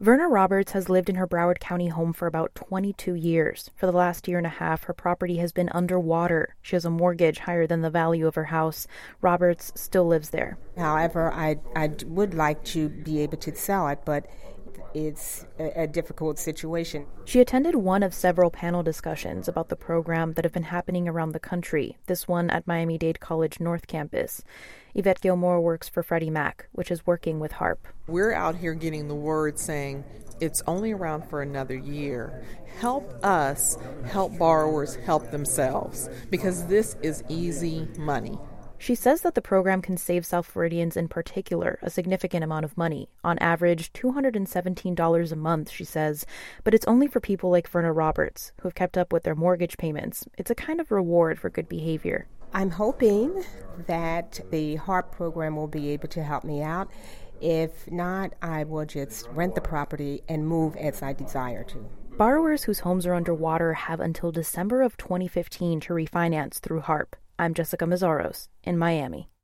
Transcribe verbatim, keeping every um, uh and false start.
Verna Roberts has lived in her Broward County home for about twenty-two years. For the last year and a half, her property has been underwater. She has a mortgage higher than the value of her house. Roberts still lives there. However, I, I would like to be able to sell it, but it's a, a difficult situation. She attended one of several panel discussions about the program that have been happening around the country, this one at Miami-Dade College North Campus. Yvette Gilmore works for Freddie Mac, which is working with HARP. We're out here getting the word saying it's only around for another year. Help us help borrowers help themselves, because this is easy money. She says that the program can save South Floridians in particular a significant amount of money, on average two hundred seventeen dollars a month, she says, but it's only for people like Verna Roberts, who have kept up with their mortgage payments. It's a kind of reward for good behavior. I'm hoping that the HARP program will be able to help me out. If not, I will just rent the property and move as I desire to. Borrowers whose homes are underwater have until December of twenty fifteen to refinance through HARP. I'm Jessica Mazzaros in Miami.